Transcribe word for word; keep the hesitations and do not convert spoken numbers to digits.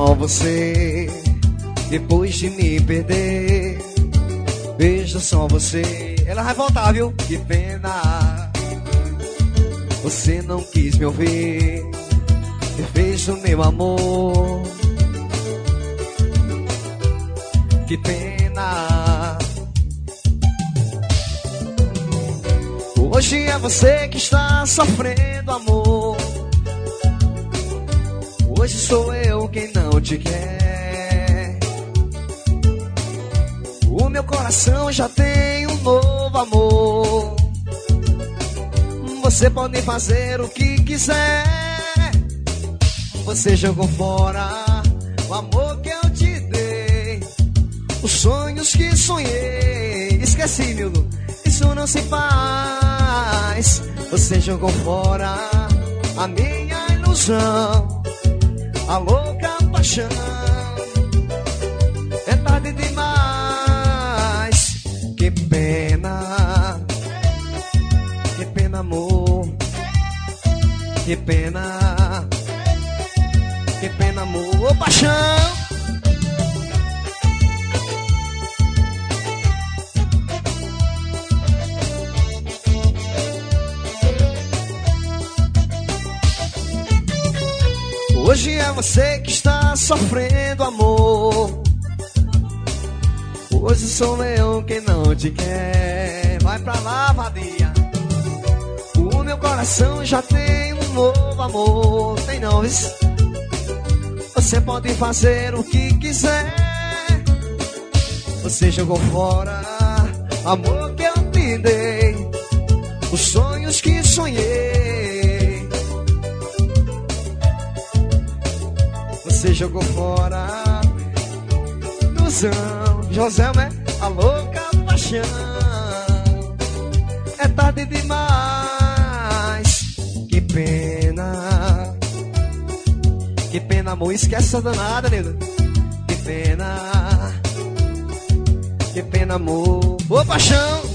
só você. Depois de me perder, veja só você. Ela vai voltar, viu? Que pena, você não quis me ouvir, me fez o meu amor. Que pena, hoje é você que está sofrendo, amor. Hoje sou eu quem não te quer. O meu coração já tem um novo amor. Você pode fazer o que quiser. Você jogou fora o amor que eu te dei, os sonhos que sonhei. Esqueci, Mildo, isso não se faz. Você jogou fora a minha ilusão, a louca paixão. É tarde demais. Que pena, que pena, amor. Que pena, que pena, amor. Ô, paixão. Hoje é você que está sofrendo, amor. Hoje sou eu quem não te quer. Vai pra lá, vadia. O meu coração já tem um novo amor. Tem não, isso? Você pode fazer o que quiser. Você jogou fora o amor que eu te dei, os sonhos que sonhei. Você jogou fora ilusão. José, né? A louca paixão. É tarde demais. Que pena, que pena, amor. Esquece essa danada, nego. Que pena, que pena, amor. Ô, paixão.